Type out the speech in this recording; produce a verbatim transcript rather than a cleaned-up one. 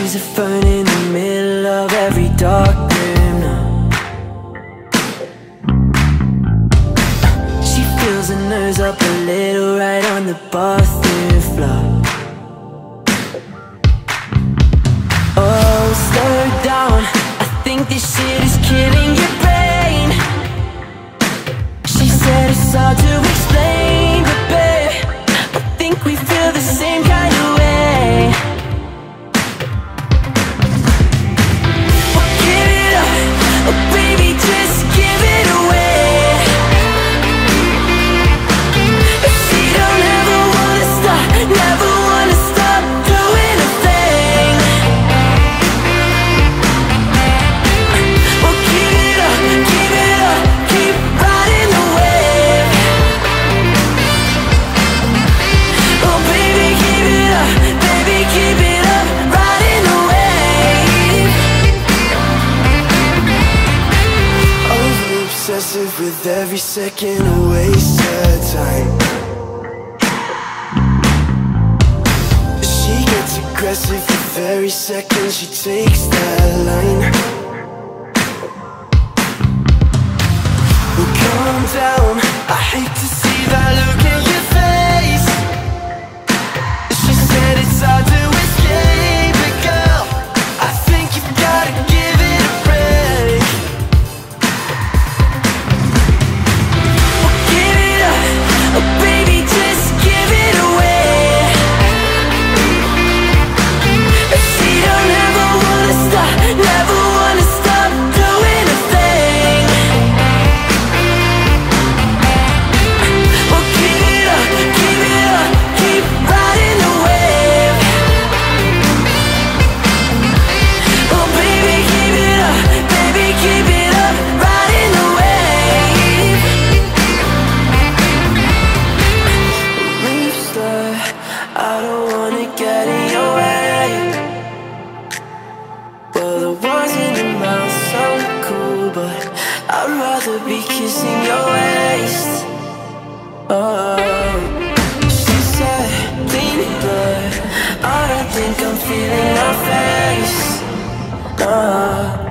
She's a fern in the middle of every dark room now. She feels her nose up a little right on the bathroom floor. Oh, slow down, I think this shit is killing your brain. She said it's hard to explain, but babe, I think we feel the same kind of way. With every second a waste of time. She gets aggressive with every second she takes that line. Well, calm down, I hate to see that look in your face. She said it's hard to escape, but girl, I think you've gotta give it a break. Oh baby, just give it away. She don't ever wanna stop, never wanna stop doing a thing. Well, keep it up, keep it up, keep riding the wave. Oh baby, keep it up, baby, keep it up, riding the wave. I don't wanna get in your way. Well, the words in your mouth sound cool, but I'd rather be kissing your waist. Oh, she said, clean blood, I don't think I'm feeling her face. Oh.